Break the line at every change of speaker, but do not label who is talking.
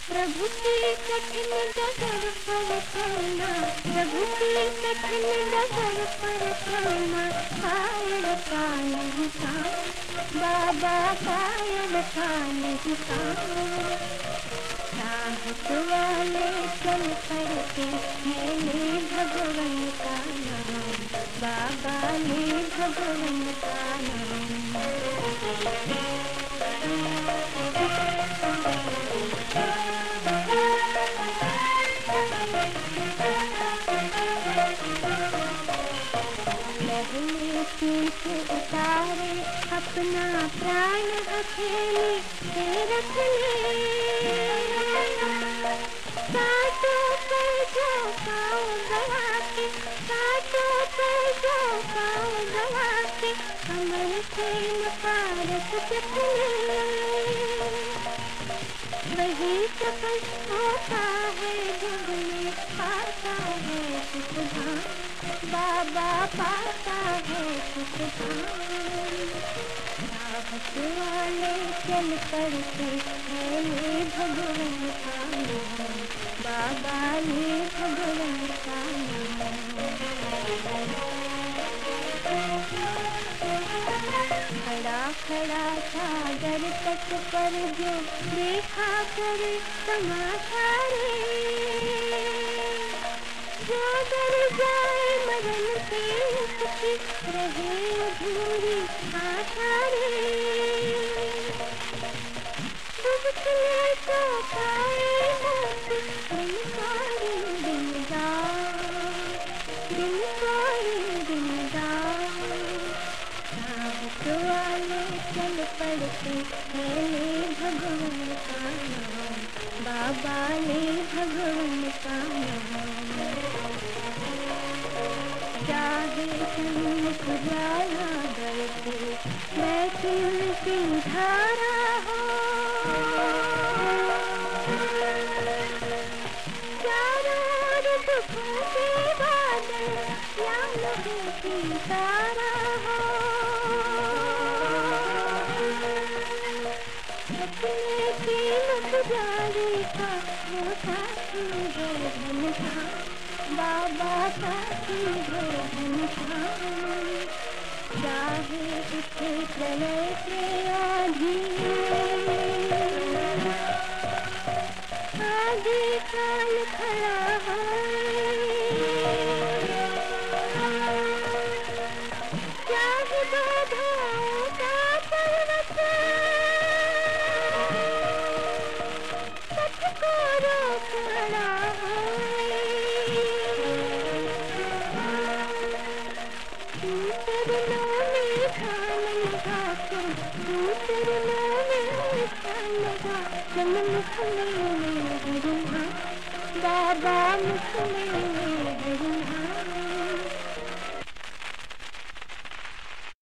प्रभु की कठिन डगर पर चलना, प्रभु की कठिन डगर पर चलना, कायल का नहीं काम, बाबा कायल का नहीं काम। चाहत वाले चल पड़ते मेरे भगवान का नाम, बाबा ने भगवान का नाम। लहने पीठ उतारे अपना प्राण हथेली पे रख ले, कांटों पर जो पाँव गड़ा के, कांटों पर जो पाँव गड़ा के, कमर से पारस चख ले। वही सफल होता है जग में, पाता है सुख धाम, बाबा पाता है सुख धाम। चाहत वाले चल पड़ते मेरे भगवान का नाम, बाबा ने भगवान का नाम। खड़ा खड़ा सागर तट पर जो देखा करे तमाशा रे, जो डर जाए मरण से उसकी रहे अधूरी आशा रे। डूबने तो पाए मौत दिन सारे दिन रात, दिन सारे दिन रात। चाहत वाले चल पड़ते मेरे भगवान का नाम, बाबा ने भगवान का नाम। चाहे सन्मुख ज्वाला बरसे वैसी उनकी धारा हो, चारों ओर दुखों के बादल या लोगों की तारा हो। अपने कीमत जारी का वो साथी है धन का, बाबा साथी है धन का। चाहे उठे प्रलय से आधी, आगे काल खड़ा है। चाहे बाधाओं का पर्वत पथ को रोक खड़ा है। चरणों में ध्यान लगा के, चरणों में ध्यान लगा, जन्म मुख में बाबा मुख में